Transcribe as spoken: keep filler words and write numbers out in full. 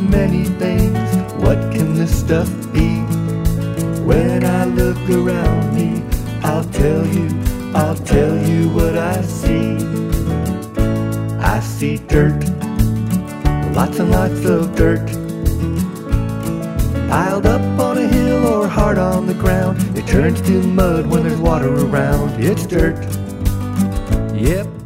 many things. What can this stuff be? When I look around me, I'll tell you, I'll tell you what I see. I see dirt, lots and lots of dirt, piled up on a hill or hard on the ground. It turns to mud when there's water around. It's dirt, yep.